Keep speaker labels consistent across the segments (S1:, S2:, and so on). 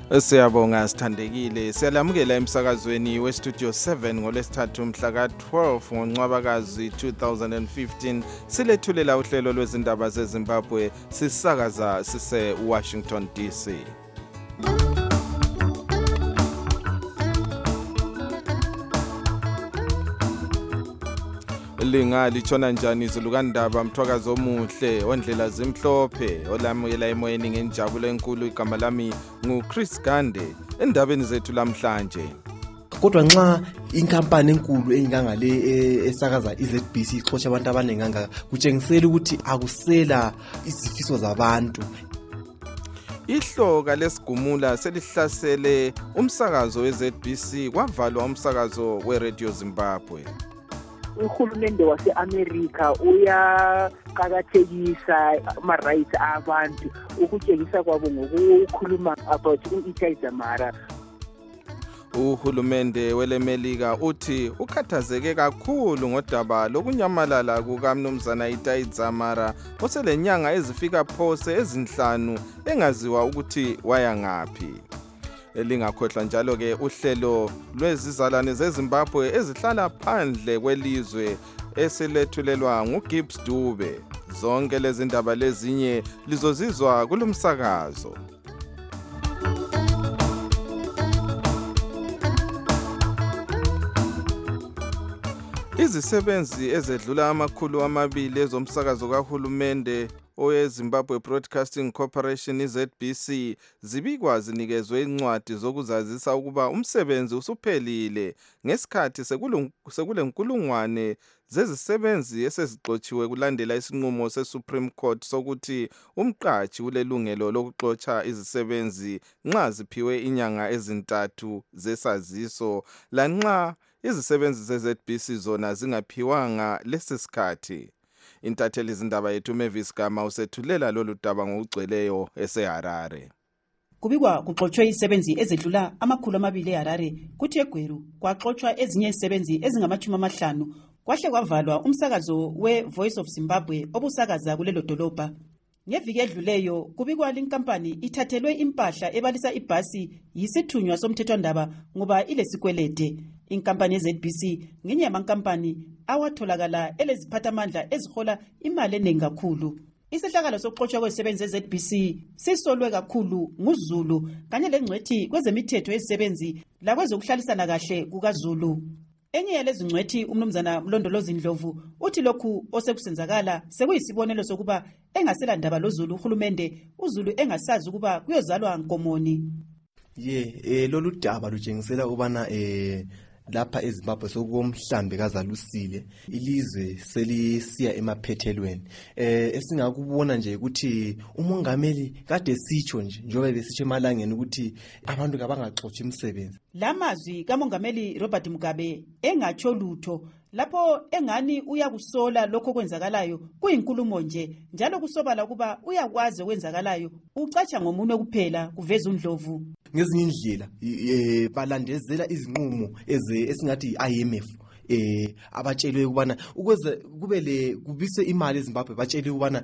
S1: Siyabonga sithandekile, siyalamukela emsakazweni weStudio 7 ngolesithathu mhla ka-12 ngoNcwabakazi 2015. Silethulela uhlelo lwezindaba zeZimbabwe sisakaza sise-Washington DC. Litshona njani izulu kaNdaba Mthwakazi omuhle ondlela zimhlophe olamukela emoyeni ngenjabulo enkulu. Igama lami nguChris Gande. Endabeni zethu lamhlanje,
S2: kodwa nxa inkampani enkulu engangale esakaza iZBC ixotsha abantu abaningi kangaka, kutshengisela ukuthi akusela izifiso zabantu.
S1: Ihloka lesigumula selihlasele umsakazo weZBC, kwavalwa umsakazo weRadio Zimbabwe.
S3: Uhulumende wase-America uyaqakathekisa ama-rights abantu, ukutshengisa kwabo ngokukhuluma about u-Itai Dzamara.
S1: Uhulumende weleMelika uthi ukhathazeke kakhulu ngodaba lokunyamalala kukaMnumzana Itai Dzamara oselenyanga ezifika phose ezinhlanu engaziwa ukuthi waya ngaphi. Elingakhohlwa njalo ke uhlelo lwezizalwane zeZimbabwe ezihlala phandle kwelizwe esilethulelwa nguGibbs Dube. Zonke lezi ndaba lezinye lizozizwa kulumsakazo. Izisebenzi ezedlula 200 ezomsakazo kahulumende oweZimbabwe Broadcasting Corporation iZBC zibikwa zinikezwe incwadi zokuzazisa ukuba umsebenzi usuphelile ngesikhathi sekulenkulungwane zezisebenzi esezixotshiwe kulandela isinqumo seSupreme Court sokuthi umqatshi ulelungelo lokuxotsha izisebenzi nxa ziphiwe inyanga ezintathu zesaziso lanxa izisebenzi zeZBC zona zingaphiwanga lesi sikhathi. Intatheli izindaba yethu Mavis Gama usethulela lolu daba ngokugcweleyo eseHarare.
S4: Kubikwa kuxotshiwe izisebenzi ezedlula 200 eHarare, kuthi eGweru kwaxotshiwa ezinye izisebenzi ezingama-50. Kwahle kwavalwa umsakazo we-Voice of Zimbabwe obusakaza kulelo dolobha. Ngeviki edluleyo kubikwa linkampani ithathelwe impahla ebalisa ibhasi yisithunywa somthethwandaba ngoba ilesikwelede. Inkampani yeZBC ngenye yamankampani awatholakala eleziphathamandla ezihola imali eningi kakhulu. Isehlakalo sokuxotshwa kwezisebenzi zeZBC sisolwe kakhulu nguZulu kanye lengcwethi kwezemithetho yezisebenzi lakwezokuhlalisana kahle kukaZulu. Enye yalezi ngcwethi umnumzana Mlondolozi Ndlovu uthi lokhu osekusenzakala sekuyisibonelo sokuba engasela ndaba loZulu uhulumende uZulu engasazi ukuba kuyozalwa nkomoni.
S2: Lolu daba lutshengisela ubana lapha eZimbabwe sokumhlambe kazalusile, ilizwe selisiya emaphethelweni. Esingakubona nje ukuthi umongameli kade sitsho nje njengoba besitsho emalangeni ukuthi abantu kabangaxotsha imisebenzi.
S4: Lamazwi kamongameli Robert Mugabe engatsho lutho lapho engani uyakusola lokho kwenzakalayo kuyinkulumo nje, njalo kusobala kuba uyakwazi okwenzakalayo ucatsha ngomunwe kuphela kuveza uNdlovu.
S2: Ngezinye indlela balandezela izinqumo esingathi IMF abatshelwe ukubana ukuze kubise imali eZimbabwe, batshelwe ukubana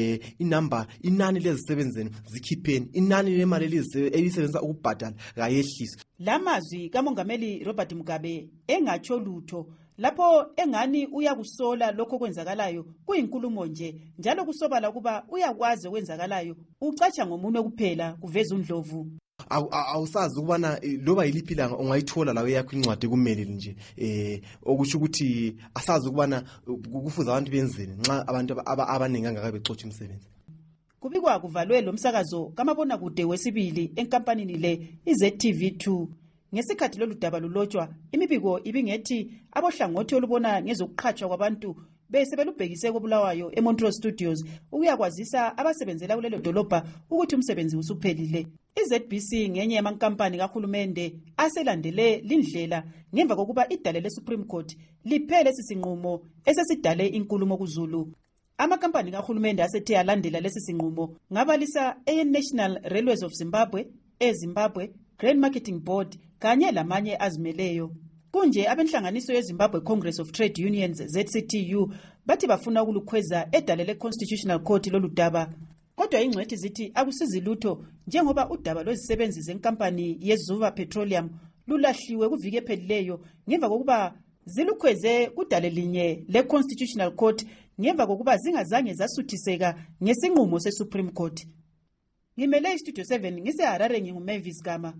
S2: inani lezisebenzi zikhipheni, inani lemali elisebenza ukubhadala kayehliswe.
S4: Lamazwi kamongameli Robert Mugabe engatsho lutho lapho engani uyakusola lokho kwenzakalayo kuyinkulumo nje, njalo kusobala kuba uyakwazi okwenzakalayo ucatsha ngomunwe kuphela kuveza uNdlovu.
S2: Awusazi ukubana loba yiliphi ilanga ungayithola lawe yakho incwadi kumele nje okusho ukuthi asazi ukubana kufuza abantu benzeni nxa abantu abaningi angaka bexotsha imisebenzi.
S4: Kubikwa kuvalwe lo msakazo kamabona kude wesibili enkampanini le iZTV2. Ngesikhathi lolu daba lulotshwa, imibiko ibingethi abohlangothi olubona ngezokuqhatshwa kwabantu bese belubhekise koBulawayo eMontrose Studios ukuyakwazisa abasebenzela kulelo dolobha ukuthi umsebenzi usuphelile. iZBC ngenye yamankampani kahulumende aselandele lindlela ngemva kokuba idale leSupreme Court liphele sisinqumo esesidale inkulumo kuZulu. Amakampani kahulumende asethe alandela lesi sinqumo ngabalisa National Railways of Zimbabwe, eZimbabwe Grain Marketing Board kanye lamanye azimeleyo. Kunje abenhlanganiso yeZimbabwe Congress of Trade Unions ZCTU bathi bafuna ukulukhweza edale leConstitutional Court lolu daba. kodwa ingcwethi zithi akusizi lutho njengoba udaba lwezisebenzi zenkampani yeZuva Petroleum lulahliwe kuviki ephelileyo ngemva kokuba zilukhweze kudale linye le-Constitutional Court ngemva kokuba zingazange zasuthiseka ngesinqumo se-Supreme Court. Ngimele iStudio 7 ngiseHarare nginguMavis Gama.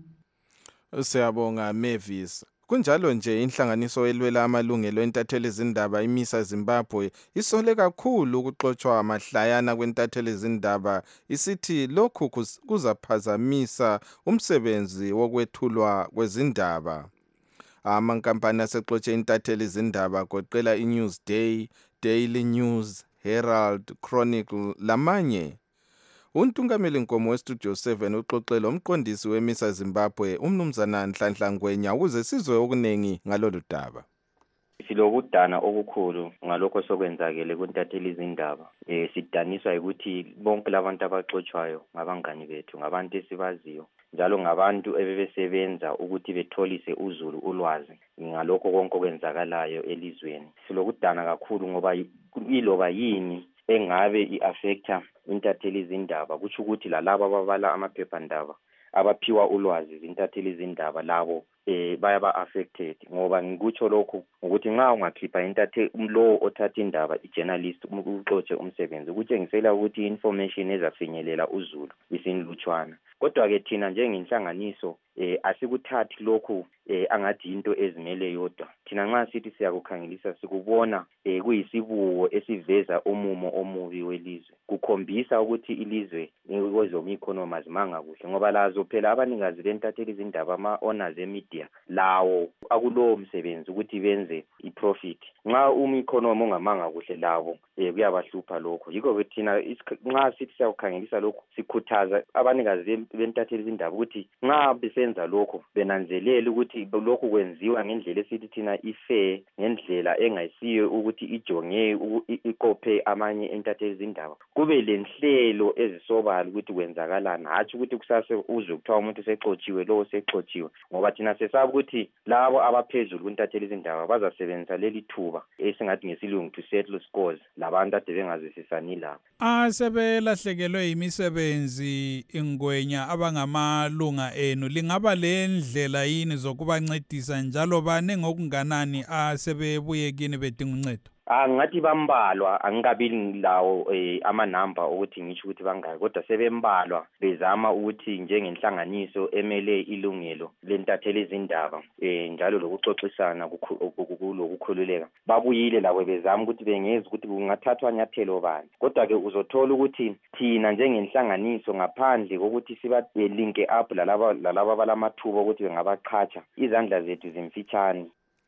S1: Siyabonga Mavis. Kunjalo nje inhlanganiso elwela amalungelo entatheli izindaba imisa Zimbabwe isole kakhulu ukuxoxwa amahlayana kwentatheli izindaba isithi lokhu kuzaphazamisa umsebenzi wokwethulwa kwezindaba. Amankampani asexoxe intatheli izindaba goqela iNewsday, Daily News, Herald, Chronicle lamanye. Untungameli Nkomo weStudio 7 uxoxela umqondisi wemisa Zimbabwe umnumzana Nhlanhla Ngwenya ukuze sizwe okunengi ngalolu daba.
S5: Silokudana okukhulu ngalokho sokwenzakele kuntatheli izindaba. Sidaniswa ukuthi bonke labantu abaxoxwayo ngabangani bethu, ngabantu esibaziyo, njalo ngabantu ebebesebenza ukuthi betholise uzulu ulwazi ngalokho konke okwenzakalayo elizweni. Silokudana kakhulu ngoba iloba yini engabe i-affecta intatheli izindaba kutsho ukuthi lalabo ababala amaphephandaba abaphiwa ulwazi zintatheli izindaba labo bayaba affected ngoba ngikutsho lokho ukuthi nxa ungakhipha lo othatha indaba i-journalist uxoxe umsebenzi ukutshengisela ukuthi information ezafinyelela uzulu isinlutshwana. Kodwa-ke thina njengenhlanganiso asikuthathi lokhu angathi into ezimele yodwa. Thina nxa sithi siyakukhangelisa sikubona kuyisibuko esiveza umumo omubi welizwe. Kukhombisa ukuthi ilizwe kwezomikhonomi azimanga kuhle ngoba lazo phela abanikazi bentatheli izindaba ama-owners emedia lawo akulowo msebenzi ukuthi benze i-profit. Nxa umikhonomi ongamanga kuhle labo kuyabahlupha lokho. Yikho thina nxa sithi siyakukhangelisa lokhu sikhuthaza abanikazi bentatheli izindaba ukuthi nxa besenza lokho benanzelela ukuthi lokhu kwenziwa ngendlela esithi thina ifair, ngendlela engayisiyo ukuthi ijonge iqophe amanye entatheli izindaba. Kube lenhlelo ezisobala ukuthi kwenzakalana, hatshi ukuthi kusase uzwe kuthiwa umuntu sexotshiwe lo sexotshiwe, ngoba thina sesaba ukuthi labo abaphezulu kuntatheli izindaba bazasebenzisa leli thuba esingathi ngesilungu to settle scores labantu ade bengazwisisani labo.
S6: Sebelahlekelwe imisebenzi Ngwenya abangamalunga enu, lingaba le ndlela yini zokubancedisa njalo bane ngokunganani asebebuye kini bedinga uncedo?
S5: Ngathi bambalwa, angikabi lawo amanamba ukuthi ngisho ukuthi bangaki, kodwa sebembalwa bezama ukuthi njengenhlanganiso emele ilungelo lentatheli izindaba njalo lokuxoxisana lokukhululeka babuyile labo bezama ukuthi bengeza ukuthi kungathathwa nyathelo bani. Kodwa-ke uzothola ukuthi thina njengenhlanganiso ngaphandle kokuthi siba-linke up lalaba balamathuba ukuthi bengabaqhatsha, izandla zethu zimfitshane.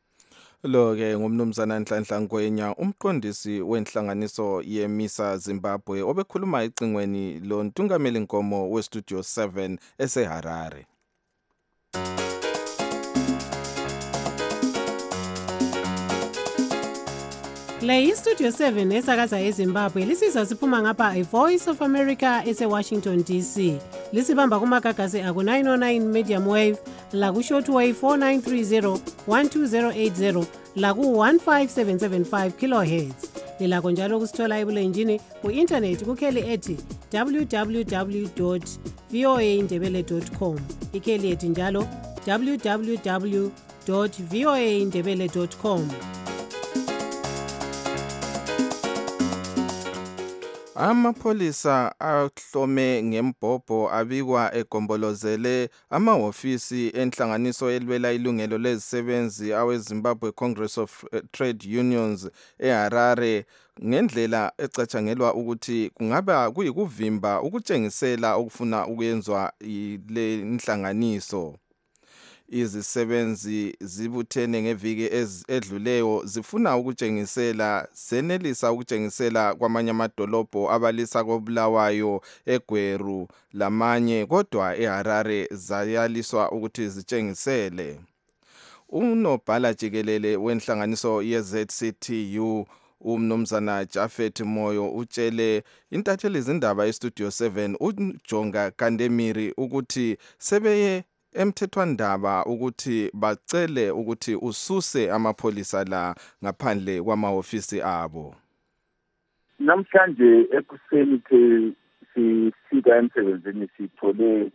S1: Lo-ke ngumnumzana Nhlanhla Ngwenya umqondisi wenhlanganiso yemisa Zimbabwe obekhuluma ecingweni lo Ntungameli Nkomo weStudio 7 eseHarare.
S7: Le iStudio 7 esakaza eZimbabwe lisizwa siphuma ngapha iVoice of America eseWashington DC. Lisibamba kumagagasi aku 909 medium wave, laku shortwave 4930 12080, laku 15775 kilohertz. Lilakho njalo kusithola ebulenjini ku-internet kukheli ethi www.voaindebele.com. Ikheli ethi njalo www.voaindebele.com.
S1: Amapholisa ahlome ngembhobho abikwa egombolozele amahhovisi enhlanganiso elwela ilungelo lezisebenzi aweZimbabwe Congress of Trade Unions eHarare ngendlela ecatshangelwa ukuthi kungaba kuyikuvimba ukutshengisela okufuna ukuyenzwa ile inhlanganiso. Izisebenzi zibuthene ngeviki edluleyo zifuna ukutshengisela senelisa ukutshengisela kwamanye amadolobho abalisa koBulawayo, eGweru lamanye, kodwa eHarare zayaliswa ukuthi zitshengisele. Unobhala jikelele wenhlanganiso yeZCTU umnumzana Jafet Moyo utshele intatheli izindaba eStudio 7 uJonga Kandemiri ukuthi sebeye emthethwandaba ukuthi bacele ukuthi ususe amapholisa la ngaphandle kwamahhovisi abo.
S8: Namhlanje ekuseni sifika emsebenzini sithole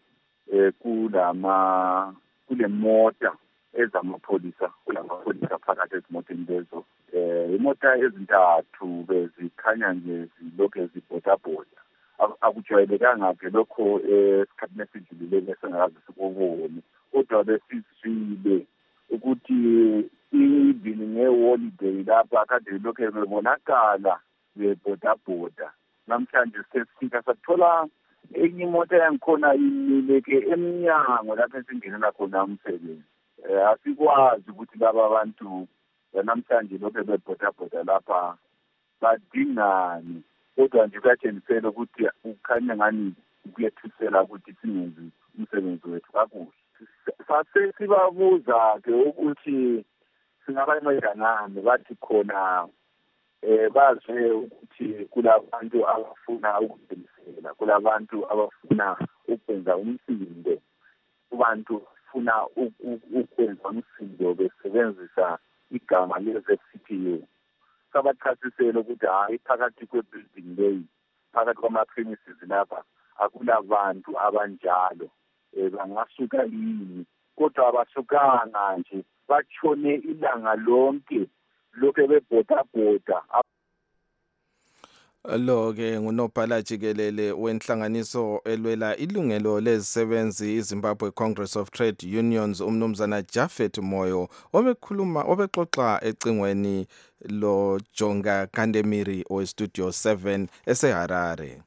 S8: kule mota ezamapholisa kulamapholisa phakathi ezimoteni lezo imota ezintathu bezikhanya nje zilokhu zibhodabhoda akujwayelekanga ke lokho esikhathini esidlulile esingakaze sikubone kodwa besizwile ukuthi even nge-holiday lapha kade lokhu bebonakala bebhodabhoda namhlanje sesifika sathola enye imoto yangikhona imileke eminyango lapho esingenela khona umsebenzi asikwazi ukuthi laba abantu namhlanje lokho bebhodabhoda lapha badingani kodwa nje kuyatshengisela ukuthi ukhanya ngani kuyethisela ukuthi singenzi umsebenzi wethu kakuhle sase sibabuza-ke ukuthi singabayenganani bathi khona bazwe ukuthi kulabantu abafuna ukudlulisela kulabantu abafuna ukwenza umsindo kubantu bafuna ukwenza umsindo besebenzisa igama le-ZCPU sabachasisela ukuthi hayi phakathi kwe-building leyi phakathi kwama-premises lapha akulabantu abanjalo bangasuka yini kodwa abasukanga nje batshone ilanga lonke lokho bebhodabhoda.
S1: Lo-ke ngunobhala jikelele wenhlanganiso elwela ilungelo lezisebenzi iZimbabwe Congress of Trade Unions umnumzana Japhet Moyo obexoxa ecingweni lo Jonga Kandemiri owestudio 7 eseHarare.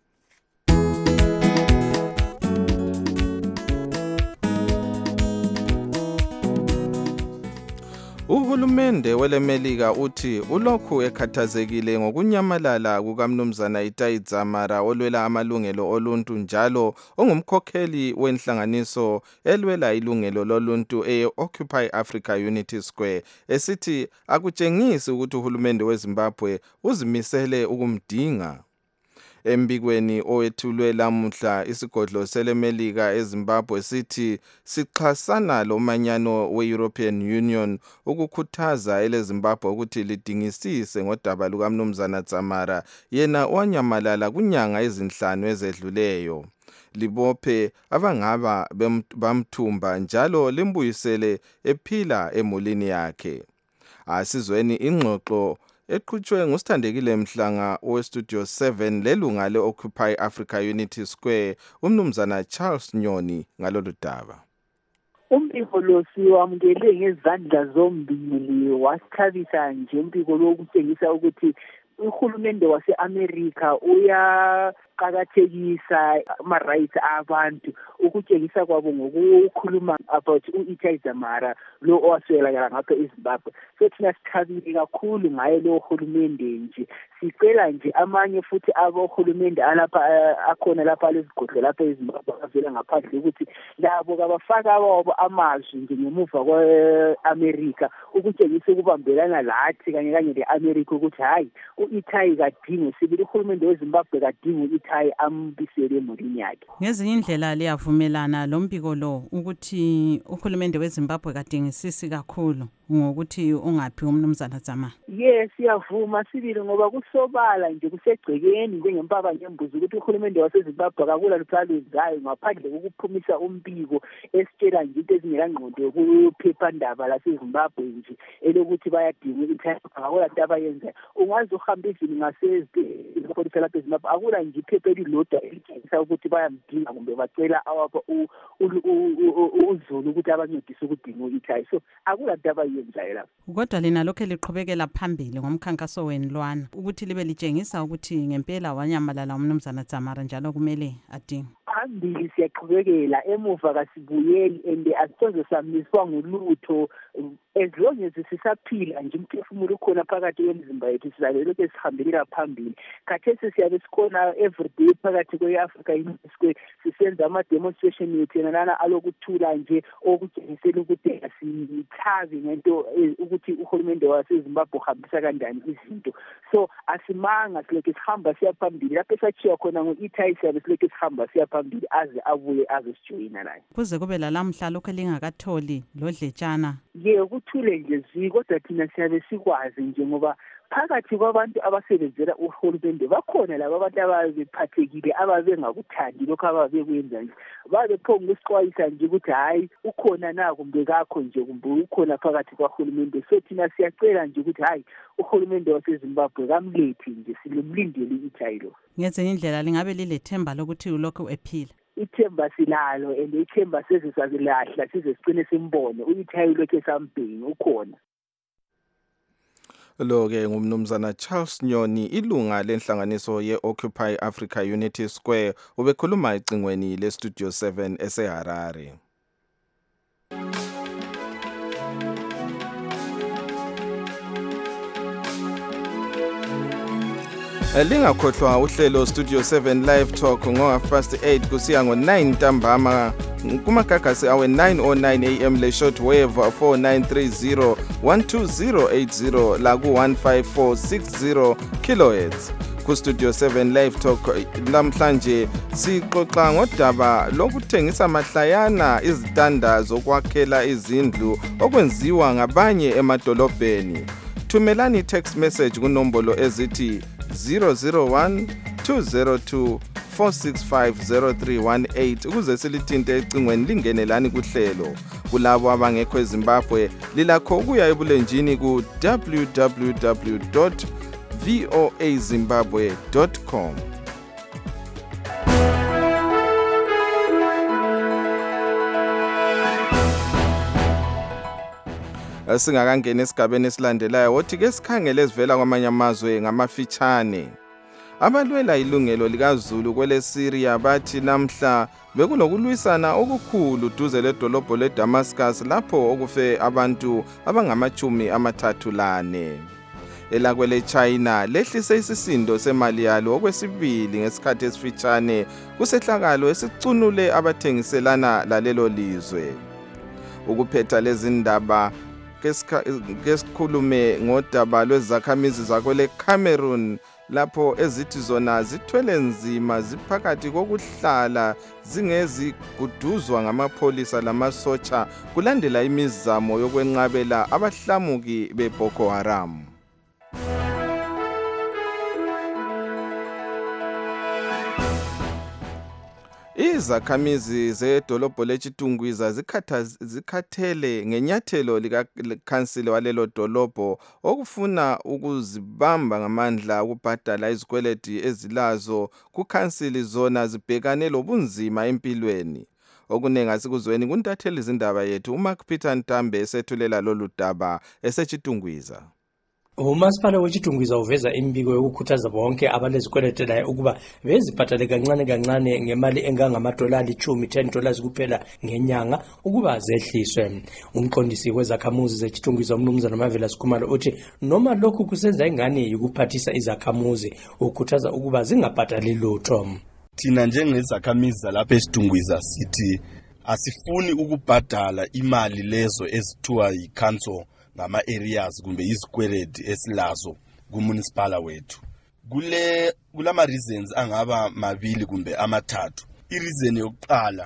S1: Uhulumende welemelika uthi ulokhu ekhathazekile ngokunyamalala kukamnumzana Itai Dzamara olwela amalungelo oluntu njalo ongumkhokheli wenhlanganiso elwela ilungelo loluntu e-Occupy Africa Unity Square esithi akutshengisi ukuthi uhulumende weZimbabwe uzimisele ukumdinga. Embikweni owethulwe lamuhla isigodlo selemelika eZimbabwe sithi sixhasana lomanyano we-European Union ukukhuthaza eleZimbabwe ukuthi lidingisise ngodaba lukamnumzana Dzamara yena wanyamalala kunyanga ezinhlanu ezedluleyo. Libophe abangaba bamthumba njalo limbuyisele ephila emulini yakhe. Asizweni ingxoxo eqhutshwe ngusithandekile Mhlanga owestudio 7 lelunga le-Occupy Africa Unity Square umnumzana Charles Nyoni ngalolu daba.
S3: Umbiko lo siwamukele ngezandla zombili wasithabisa nje umbiko lo ukutshengisa ukuthi uhulumende wase-America uyaqakathekisa ama-rights abantu ukutshengisa kwabo ngokukhuluma about u-Itai Dzamara lo owaswelakala ngapha eZimbabwe. So thina sithabile kakhulu ngaye lo hulumende nje sicela nje amanye futhi abohulumende alapha akhona lapha lezigodlo lapha eZimbabwe avela ngaphandle ukuthi labo kabafaka wabo amazwi nje ngemuva kwe-America ukutshengisa ukubambelana lathi kanye le-America ukuthi hayi u-Itai kadingi sibili uhulumende weZimbabwe kadingi u-Itai ambisele emulini yakhe.
S9: Ngezinye indlela liyavumelana lo mbiko lo ukuthi uhulumende weZimbabwe kadingisisi kakhulu ngokuthi ungaphi umnumzana Dzamara?
S3: Yes, siyavuma sibili ngoba kusobala nje kusegcekeni njengempaba ngembuzi ukuthi uhulumende waseZimbabwe akula luthalwenzayo ngaphandle kokuphumisa umbiko esitshela nje into ezingekangqondo kuphephandaba laseZimbabwe nje elokuthi bayadinga i-Itai akula nto abayenzayo. Ungaze uhambe izini ngasezipholisa lapha eZimbabwe akula nje iphepha elilodwa elitshengisa ukuthi bayamdinga kumbe bacela awapha uZulu ukuthi abancedise ukudinga u-Itai. So akula nto abayenzayo lapho.
S9: Kodwa lina lokho liqhubekela phambili ngomkhankaso wenu lwana ukuthi libe litshengisa ukuthi ngempela wanyamalala umnumzana Dzamara njalo kumele adinge.
S3: Phambili siyaqhubekela emuva kasibuyeli and asithoze samiswa ngolutho as long as sisaphila nje umphefumulo ukhona phakathi kwemizimba yethu sizabe lokhu sihambelela phambili. Khathesi siyabe sikhona everyday phakathi kwe-Africa Unity Square sisenza ama-demonstration yethu yenalana alokuthula nje okutshengisela ukuthi asithabi ngento ukuthi uhulumende waseZimbabwe uhambisa kanjani izinto. So asimanga silokhu sihamba siya phambili lapho esachiya khona ngo-Itai siyabe silokhu sihamba siya phambili aze abuye azosijoyina naye.
S9: Kuze kube lalamhla lokho elingakatholi lo dletshana.
S3: Kuthule nje kodwa thina siyabe sikwazi nje ngoba phakathi kwabantu abasebenzela uhulumende bakhona laba abantu ababephathekile ababengakuthandi lokho ababekwenza nje babephonga ukusixwayisa nje ukuthi hayi ukhona na kumbe kakho nje kumbe ukhona phakathi kwahulumende. So thina siyacela nje ukuthi hayi uhulumende waseZimbabwe kamlethi nje silimlindele ithayilo.
S9: Ngezinye indlela lingabe lilethemba lokuthi ulokhu ephila.
S3: Ithemba silalo and ithemba sezisasilahla size sigcine simbone uyithayilo ke sambheni ukhona.
S1: Lo-ke ngumnumzana Charles Nyoni, ilunga lenhlanganiso ye-Occupy Africa Unity Square, ubekhuluma ecingweni le-Studio 7 eseHarare. Lingakhohlwa uhlelo Studio 7 Live Talk ngo8 kusiya ngo9 ntambama kumagagasi awe 9:09 am le shortwave 4930 12080 la ku 15460 kHz. Ku Studio 7 Live Talk namhlanje sixoxa ngodaba lokuthengisa mahlayana izitanda zokwakhela izindlu okwenziwa ngabanye emadolobheni. Thumelani text message kunombolo ezithi 001-202-465-0318 ukuze silithinte ecingweni lingenelani kuhlelo. Kulabo abangekho eZimbabwe lilakho ukuya ebulenjini ku www.voazimbabwe.com. Singakangena esigabeni esilandelayo wothi ke sikhangele ezivela kwamanye amazwe ngamafitshane. Abalwela ilungelo likaZulu kwele Syria bathi namhla bekulokulwisana okukhulu duze ledolobho leDamascus lapho okufe abantu abangama-34. Elakwele China lehlise isisindo semali yalo okwesibili ngesikhathi esifitshane kusehlakalo esicunule abathengiselana lalelo lizwe. Ukuphetha lezi ndaba kesikhulume ngodaba lwezakhamizi zakwele Cameroon lapho ezithi zona zithwele nzima ziphakathi kokuhlala zingeziguduzwa ngamapholisa lamasotsha kulandela imizamo yokwenqabela abahlamuki beBoko Haram. Izakhamizi zedolobho leChitungwiza zikhathele ngenyathelo likakhansile walelo dolobho okufuna ukuzibamba ngamandla ukubhadala izikweleti ezilazo kukhansili zona zibhekane lobunzima empilweni. Okunenga sikuzweni kuntatheli izindaba yethu uMark Peter Ntambe esethulela lolu daba eseChitungwiza.
S10: Umasipala weChitungwiza uveza imbiko yokukhuthaza bonke abalezikwelete ukuba bezibhadale kancane kancane ngemali engangama-$10 $10 kuphela ngenyanga ukuba zehliswe. Umqondisi wezakhamuzi zeChitungwiza umnumzana Mavela Sikhumalo uthi noma lokhu kusenza ingane yokuphathisa izakhamuzi ukhuthaza ukuba zingabhadali lutho.
S11: Thina njengezakhamuzi zalapha eChitungwiza sithi asifuni ukubhadala imali lezo ezithiwa yi-council ngama-areas kumbe izikweleti esilazo kumunicipala wethu. Kulama reasons angaba mabili kumbe amathathu. I-reason yokuqala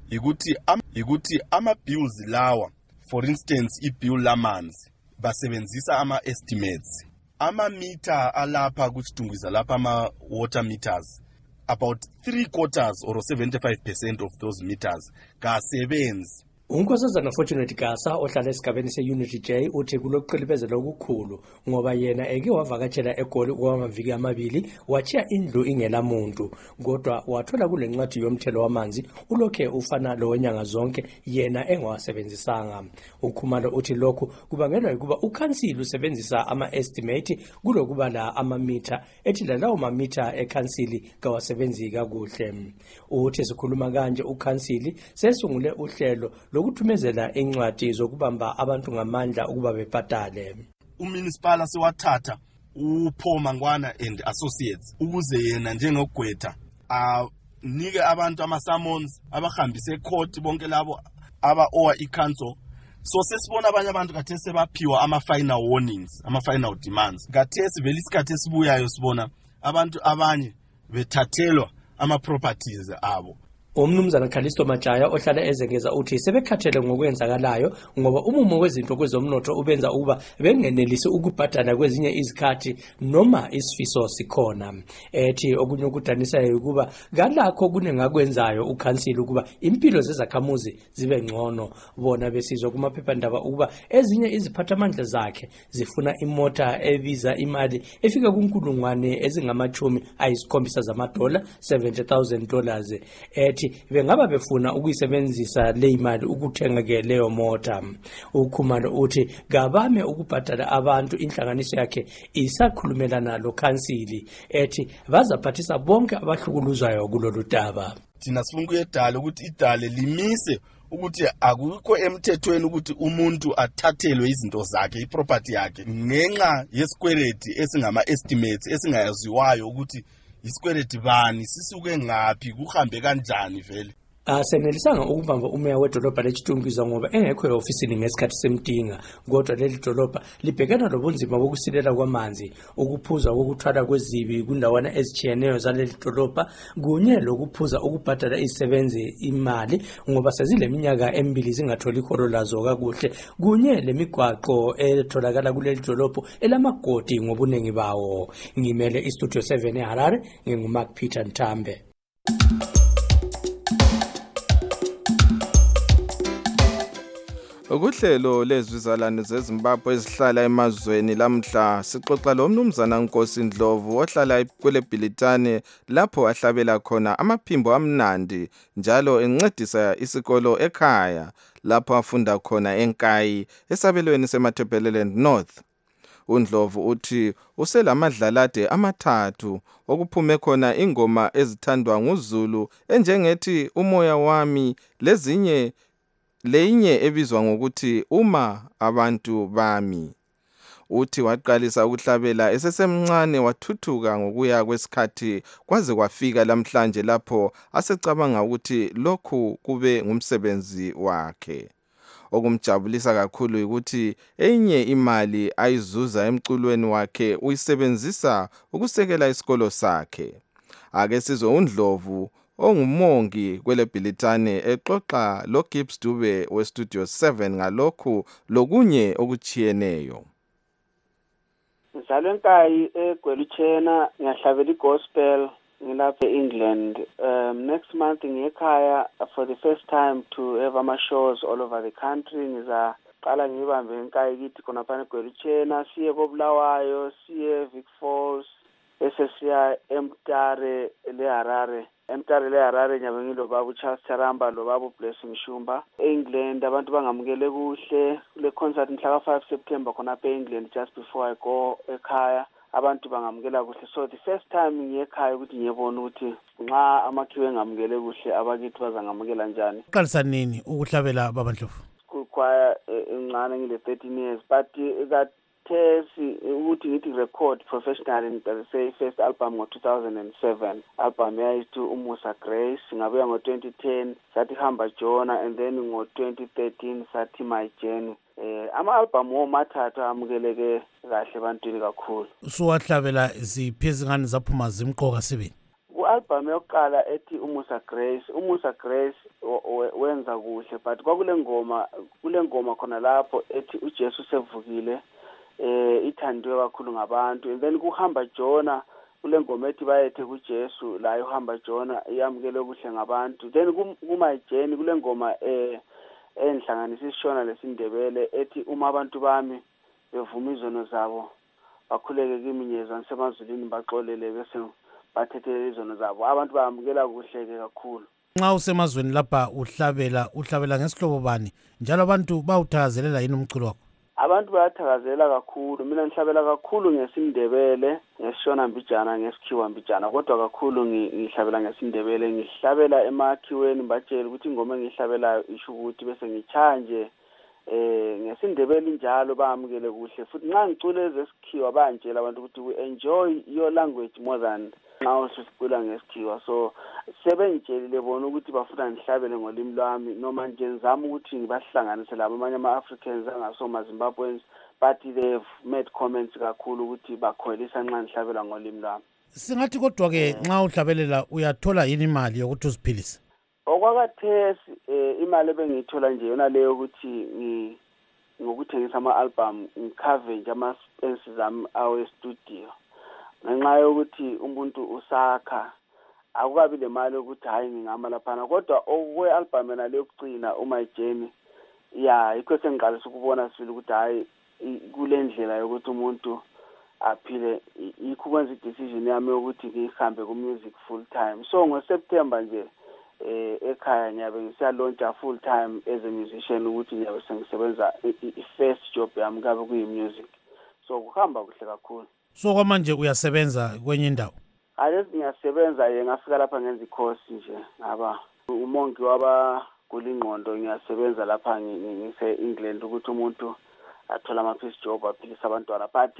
S11: ikuthi ama-bills lawa, for instance i-bill lamanzi basebenzisa ama-estimates. Ama-meter alapha kuChitungwiza lapha ama-water meters, about 3/4 or 75% of those meters kasebenzi.
S10: Unkosazana Fortunate Gasa ohlala esigabeni se-Unity J uthi kulokuqilibezela okukhulu ngoba yena eke wavakatshela eGoli kwamaviki amabili wachiya indlu ingelamuntu kodwa wathola kule ncwadi yomthelo wamanzi ulokhe ufana lo wenyanga zonke yena engawasebenzisanga. Ukhumalo uthi lokhu kubangelwa ukuba ukhansili usebenzisa ama-estimate kulokuba la amamitha ethi lawo mamitha ekhansili kawasebenzi kakuhle. Uthi sikhuluma kanje ukhansili sesungule uhlelo lokuthumezela incwadi zokubamba abantu ngamandla ukuba bebhadale.
S11: Umunicipal sewathatha uPaul Mangwana and Associates ukuze yena njengogqwetha nike abantu ama-summons abahambise court bonke labo aba-owa i-council. So sesibona abanye abantu kathesi sebaphiwa ama-final warnings, ama-final demands. Kathesi vele isikhathi esibuyayo sibona abantu abanye bethathelwa ama-properties abo.
S10: Umnumzana Khalisto Majaya ohlala ezengeza uthi sebekhathele ngokwenzakalayo ngoba umumo wezinto kwezomnotho ubenza ukuba bengenelisi ukubhadala kwezinye izikhathi noma isifiso sikhona. Ethi okunye ukudanisayo ukuba kalakho kunengakwenzayo ukhansili ukuba impilo zezakhamuzi zibe ngcono. Bona besizwa kumaphephandaba ukuba ezinye iziphathamandla zakhe zifuna imota ebiza imali efika kunkulungwane ezingama-70 zamadola, $70,000. Ethi bengaba befuna ukuyisebenzisa le imali ukuthenga ke leyo mota. Ukhumalo uthi kabame ukubhadala abantu inhlanganiso yakhe isakhulumelana lo khansili. Ethi bazaphathisa bonke abahlukuluzwayo kulolu daba.
S11: Thina sifuna ukuyedala ukuthi idale limise ukuthi akukho emthethweni ukuthi umuntu athathelwe izinto zakhe, iproperty yakhe, ngenxa yesikwereti esingama-estimates esingayaziwayo ukuthi isikwereti bani, sisuke ngaphi, kuhambe kanjani vele.
S10: Asenelisanga ukubamba umeya wedolobha leChitungwiza ngoba engekho eofisini ngesikhathi semdinga, kodwa leli dolobha libhekana lobunzima bokusilela kwamanzi, ukuphuza kokuthwala kwezibi kundawana ezitshiyeneyo zaleli dolobha, kunye lokuphuza ukubhadala izisebenzi imali ngoba sezileminyaka 2 zingatholi iholo lazo kakuhle, kunye lemigwaqo etholakala kuleli dolobho elamagodi ngobunengi bawo. Ngimele iStudio 7 eHarare, nginguMark Peter Ntambe.
S1: Ukuhlelo lezizalwane zeZimbabwe ezihlala emazweni lamhla sixoxa lo mnumzana Nkosi Ndlovu ohlala kule Bhilitane lapho ahlabela khona amaphimbo amnandi njalo encedisa isikolo ekhaya lapho afunda khona eNkayi esabelweni seMatabeleland North. uNdlovu uthi uselamadlalade amathathu okuphume khona ingoma ezithandwa nguZulu enjengethi umoya wami leyinye ebizwa ngokuthi uma abantu bami. Uthi waqalisa ukuhlabela esesemncane wathuthuka ngokuya kwesikhathi kwaze kwafika lamhlanje lapho asecabanga ukuthi lokhu kube ngumsebenzi wakhe. Okumjabulisa kakhulu ukuthi enye imali ayizuza emculweni wakhe uyisebenzisa ukusekela isikolo sakhe. Ake sizwe uNdlovu ongumongi kwele Bhilitane exoxa lo Gibbs Dube weStudio 7 ngalokhu lokunye okuchiyeneyo.
S12: Ngizalwe eNkayi eGweluchena, ngiyahlabela igospel ngilapha eEngland. Next month ngiyekhaya for the first time to have ama-shows all over the country. Ngizaqala ngibambe eNkayi kithi khona phana eGweluchena, siye koBulawayo, siye Vic Falls, bese siya eMtare leHarare. Emtare leHarare nyabe ngilo baba Charles Taramba lo baba Blessing Shumba. eEngland abantu bangamukele kuhle kule concert mhla ka 5 September khona apha eEngland just before I go ekhaya. Abantu bangamukela kuhle. So the first time ngiyekhaya ukuthi ngiyebona ukuthi nxa amakhiwe engamukele kuhle abakithi bazangamukela njani.
S13: Uqalisa nini ukuhlabela baba Ndlovu?
S12: Kukhaya encane ngile 13 years but tesi ukuthi ngithi record professionally ngidase first album ngo-2007. Album yayithi Umusa Grace, ngabuya ngo-2010 sathi Hamba Jona, and then ngo-2013 sathi My Journey. Ama-album womathathu amukeleke kahle ebantwini kakhulu.
S13: Usuwahlabela ziphi ezingane zaphuma zimqoka sibini?
S12: Ku-album yokuqala ethi Umusa Grace wenza kuhle, but kwakule ngoma khona lapho ethi uJesu sevukile, ithandwe kakhulu ngabantu. And then kuhamba Jona kule ngoma ethi bayethe kuJesu la uhamba Jona iyamukele kuhle ngabantu. Then kuma Journey kule ngoma enhlanganisa isishona lesindebele ethi uma abantu bami bevuma izono zabo bakhuleke kiminyezwa nasemazulwini baxolele bese bathethe izono zabo, abantu bayamukela kuhle ke kakhulu.
S13: Nxa usemazweni lapha uhlabela ngesihlobo bani njalo abantu bawuthakazelela yini umculo wakho?
S12: Abantu bayathakazela kakhulu. Mina ngihlabela kakhulu ngesindebele, ngesishona mbijana, ngesikhiwa mbijana, kodwa kakhulu ngihlabela ngesindebele. Ngihlabela emakhiweni batshela ukuthi ingoma engihlabelayo isho ukuthi bese ngichanje ngesindebele njalo bamukele kuhle. Futhi nxa ngicule zesikhiwa bantshela abantu ukuthi we enjoy your language more than nxa usicula ngesikhiwa. So sebengitshelile bona ukuthi bafuna ngihlabele ngolimi lwami, noma nje ngizama ukuthi ngibahlanganise labo amanye ama-Africans angasoma Zimbabweans, but they've made comments kakhulu ukuthi bakholisa nxa ngihlabela ngolimi lwami.
S13: Singathi kodwa ke nxa uhlabelela uyathola yini imali yokuthi uziphilise?
S12: Okwakathesi imali ebengiyithola nje yona leyo ukuthi ngokuthengisa ama-album ngikhave nje ama-expenses ami awe-studio. Ngenxa yokuthi umuntu usakha akukabi le mali yokuthi hayi ngingama laphana, kodwa okwe-album yena leyo kugcina My Journey yikho sengiqalisa ukubona sibili ukuthi hayi kule ndlela yokuthi umuntu aphile, yikho kwenza i-decision yami yokuthi ngihambe ku-music full time. So ngoSeptember nje ekhaya ngiyabe ngisiyalontsha full time as a musician ukuthi ngiyabe sengisebenza i-first job yami kabe kuyi-music. So kuhamba kuhle kakhulu.
S13: So kwamanje uyasebenza kwenye indawo?
S12: Alethi ngiyasebenza ngafika lapha ngenza i-course nje ngaba umongi wabagula ingqondo, ngiyasebenza lapha ngise-England ukuthi umuntu athola ama-peace job aphilisa abantwana, but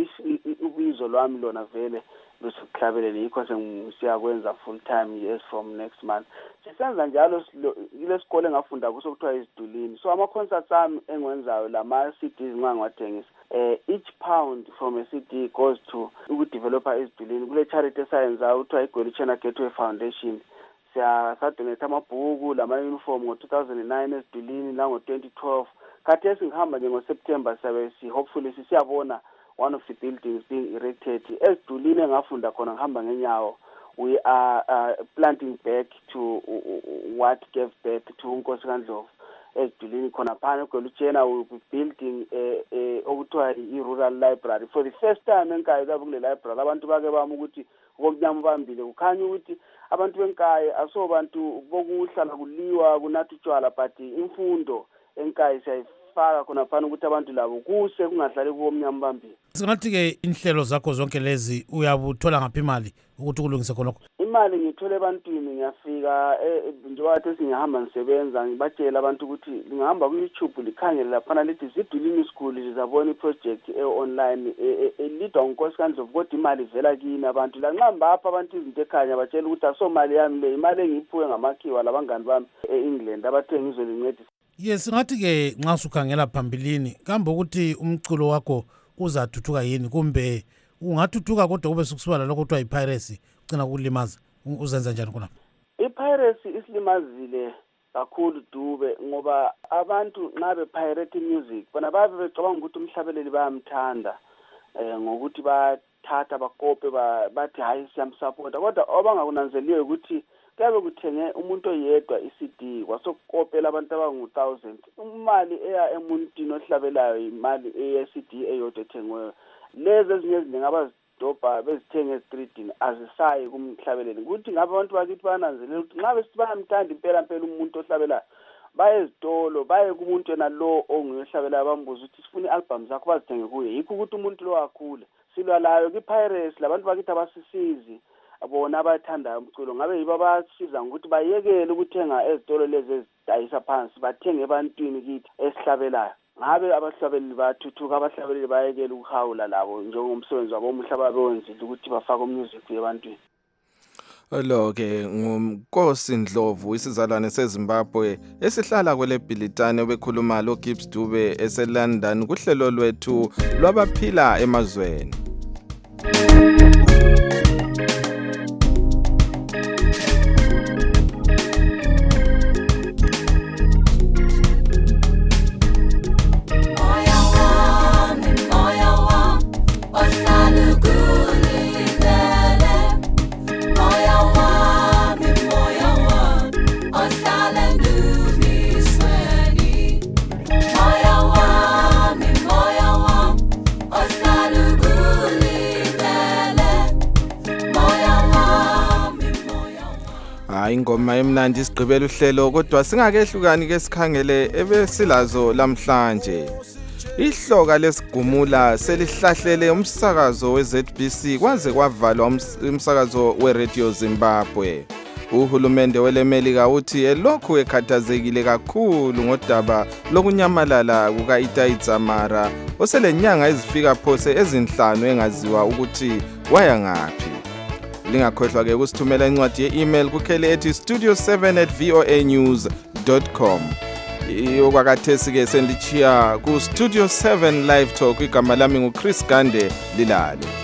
S12: ubizo lwami lona vele lusekuhlabeleni, yikho sengiyakwenza full time yes from next month. Sisenza njalo ile sikole engafunda kuso kuthiwa isidulini. So ama-concerts ami engiwenzayo lama-CDs nxa ngiwathengisa, each pound from a CD goes to ukudevelopa isidulini kule charity esayenzayo kuthiwa iGweli Chena Gateway Foundation. Sadonate amabhuku lama-uniform ngo-2009 esidulini nango-2012. Khathesi ngihamba nje ngoSeptember siyabe hopefully siyabona one of the buildings being erected esidulini engafunda khona ngihamba ngenyawo. We are planting back to what gave birth to uNkosi kaNdlovu esidulini khona phana eGweli Chena. We will be building okuthiwa i-rural library for the first time eNkayi kabe kule library. Abantu bake bami ukuthi okomnyama bambile kukhanya ukuthi abantu benkayi asobantu bokuhlala kuliwa kunathi utshwala, but imfundo enkayi siyayifaka khona phana ukuthi abantu labo kuse kungahlali kuomnyama bambile.
S13: Singathi-ke inhlelo zakho zonke lezi uyabuthola ngaphi imali ukuthi kulungise khonokho?
S12: Imali ngiyithole ebantwini, ngiyafika njengoba singihamba ngisebenza ngibatshela abantu ukuthi lingahamba ku-YouTube likhangele laphana lithi Zidulini School lizabona iproject online elidwa uNkosi kaNdlovu kodwa imali ivela kini abantu. Lanxa mbapha abantu izinto ekhanya batshela ukuthi asomali yami le, imali engiyiphiwe ngamakhiwa labangani bami e-England abathe ngizolincedisa.
S13: Yes, singathi-ke nxa usukhangela phambilini kambe ukuthi umculo wakho uzathuthuka yini kumbe ungathuthuka kodwa kube sukusuka lalokho kuthiwa i-piracy ugcina kulimaza, uzenza njani khonapho?
S12: I-piracy isilimazile kakhulu Dube ngoba abantu nxa be-pirate music bona babe becabanga ukuthi umhlabeleli bayamthanda ngokuthi bathatha bakope bathi hayi siyamsupporta, kodwa abangakunanzeliyo ukuthi kuyabe kuthenge umuntu oyedwa i-CD kwasokopela abantu abangu-1000. Imali eya emuntwini ohlabelayo imali eya-CD eyodwa ethengiweyo. Lezi ezinye eziningi abazidobha bezithenga ezitreetini azisayi kumhlabeleli. Ukuthi ngabe abantu bakithi bananzelela ukuthi nxa besithi bayamthanda impela umuntu ohlabelayo baye ezitolo baye kumuntu yena lo onguyohlabelayo bambuza ukuthi sifuna i-album zakho bazithenge kuye. Yikho ukuthi umuntu lo akhule. Silwa layo kwi-piracy labantu bakithi abasisizi bona abathandayo umculo ngabe yibo abasiza ngokuthi bayekele ukuthenga ezitolo lezi ezidayisa phansi bathenge ebantwini kithi esihlabelayo. Ngabe abahlabeleli bathuthuka, abahlabeleli bayekele ukuhawula labo njengomsebenzi wabo omuhle ababewenzile ukuthi bafake umusic ebantwini.
S1: Lo-ke nguNkosi Ndlovu, isizalwane seZimbabwe esihlala kwele Bhilitane, obekhuluma lo Gibbs Dube eseLondon kuhlelo lwethu lwabaphila emazweni. Ingoma emnandi isigqibela uhlelo, kodwa singakehlukani ke sikhangele ebesilazo lamhlanje. Ihloka lesigumula selihlahlele umsakazo weZBC kwaze kwavalwa umsakazo weRadio Zimbabwe. Uhulumende weleMelika uthi elokhu ekhathazekile kakhulu ngodaba lokunyamalala kuka-Itai Dzamara oselenyanga ezifika phose ezinhlanu engaziwa ukuthi waya ngaphi. Lingakhohlwa ke kusithumela incwadi ye-email kukhele ethi studio7@voanews.com. Okwakathesi ke sendichiya ku Studio 7 Live Talk, igama lami nguChris Gande Lilale.